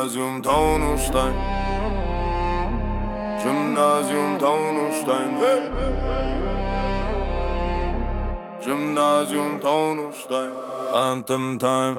Gymnasium Taunusstein. Gymnasium Taunusstein. Gymnasium Taunusstein. Anthem Time.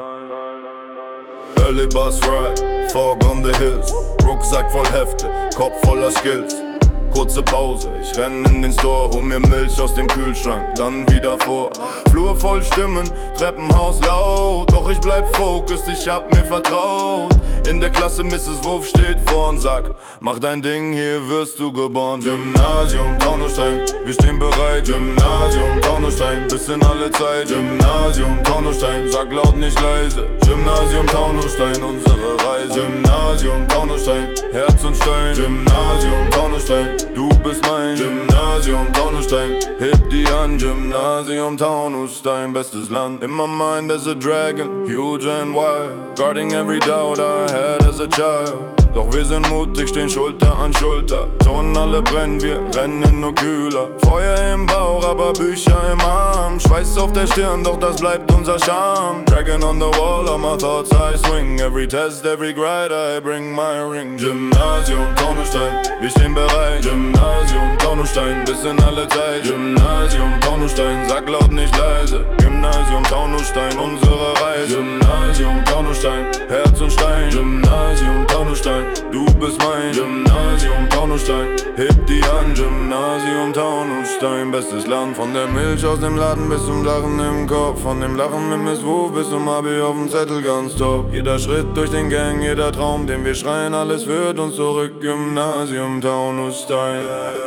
Early bus ride, fog on the hills. Rucksack voll Hefte, Kopf voller Skills. Kurze Pause, ich renn in den Store, hol mir Milch aus dem Kühlschrank, dann wieder vor. Flur voll Stimmen, Treppenhaus laut, doch ich bleib focused, ich hab mir vertraut. In der Klasse Mrs. Wurf steht vorn, sagt, mach dein Ding, hier wirst du geboren. Gymnasium Taunusstein, wir stehen bereit. Gymnasium Taunusstein, bis in alle Zeit. Gymnasium Taunusstein, sag laut, nicht leise. Gymnasium Taunusstein, unsere Reise. Gymnasium Taunusstein, Herz und Stein. Gymnasium Taunusstein, du bist mein Gymnasium Taunusstein, heb die an. Gymnasium Taunusstein, bestes Land. In my mind as a dragon, huge and wild, guarding every doubt I had as a child. Doch wir sind mutig, stehen Schulter an Schulter. Zonen alle brennen, wir rennen nur kühler. Feuer im Bauch, aber Bücher im Arm. Schweiß auf der Stirn, doch das bleibt unser Charme. Dragon on the wall, all my thoughts I swing. Every test, every grade, I bring my ring. Gymnasium Taunusstein, wir stehen bereit. Gymnasium Taunusstein, bis in alle Zeit. Gymnasium Taunusstein, sag laut, nicht leise. Gymnasium Taunusstein, unsere Reise. Gymnasium Taunusstein, Herz und Stein. Gymnasium Taunusstein, du bist mein Gymnasium Taunusstein, heb die an. Gymnasium Taunusstein, bestes Land. Von der Milch aus dem Laden bis zum Lachen im Kopf. Von dem Lachen mit Miss Wurf bis zum Abi auf dem Zettel ganz top. Jeder Schritt durch den Gang, jeder Traum, den wir schreien, alles führt uns zurück. Gymnasium Taunusstein.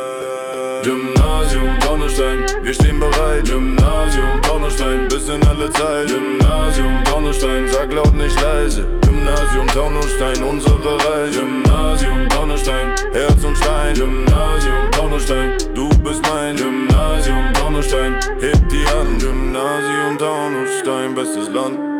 Gymnasium Taunusstein, wir stehen bereit. Gymnasium Taunusstein, bis in alle Zeit. Gymnasium Taunusstein, sag laut, nicht leise. Gymnasium Taunusstein, unsere Reise. Gymnasium Taunusstein, Herz und Stein. Gymnasium Taunusstein, du bist mein Gymnasium Taunusstein, heb die an. Gymnasium Taunusstein, bestes Land.